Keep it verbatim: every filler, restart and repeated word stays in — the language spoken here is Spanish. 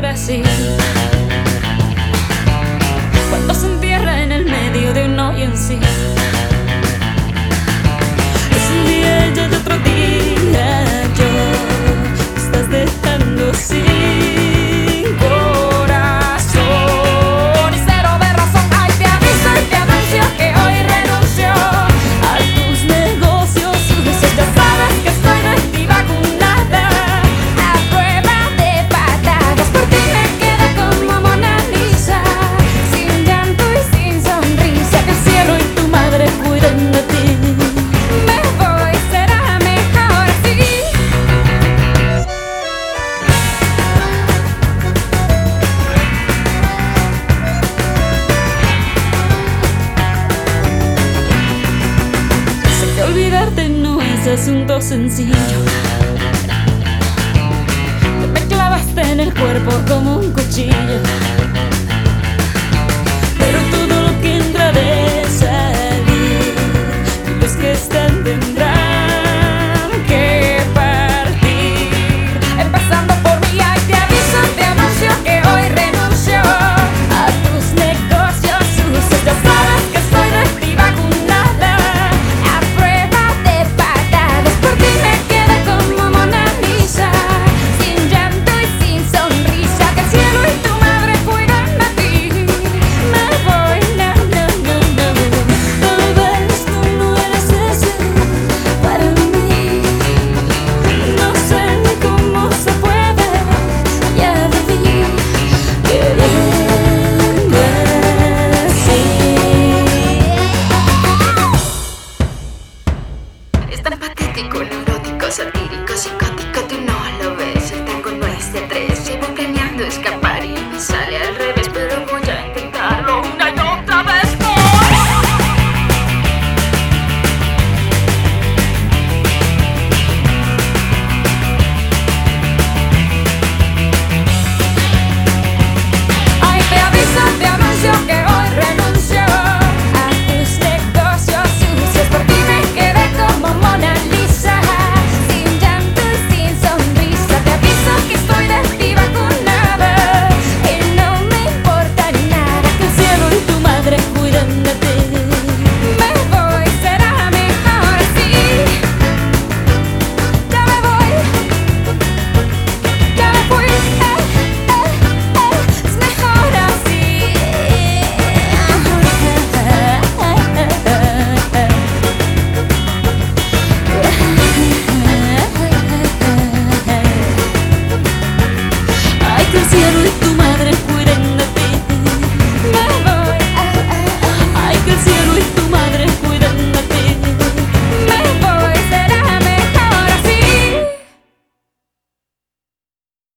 Brasil, cuando se entierra en el medio de un hoyo en sí. Es un día y el otro día yo estás dejando sin corazón y cero de razón. Ay, te aviso y te anuncio que hoy renuncio a tus negocios sucios. Ya sabes que estoy antivacunada, a prueba de patadas. Por ti me quedé como Mona Lisa, sin llanto y sin sonrisa. Que el cielo y tu madre cuiden de ti. Me voy, será mejor así. Sé que olvidarte no es asunto sencillo. Te me clavaste en el cuerpo como un cuchillo. Pero todo lo que entra de salir, los que están tendrán que partir. Empezando por mí, ay, te aviso, te anuncio que hoy renuncio a tus negocios sucios. Ya sabes que estoy antivacunada, a prueba de patadas. Por ti me quedé como Mona Lisa, sin llanto y sin sonrisa. Que el cielo y tu madre cuidan de ti. Me voy, no, no, no, no. Tal vez tú no eres ese para mí. No sé ni cómo se puede, ya viví queriendo así. Es tan patético, neurótico, satírico, psicótico, tú no lo ves. El tango no es de tres, llevo planeando escapar.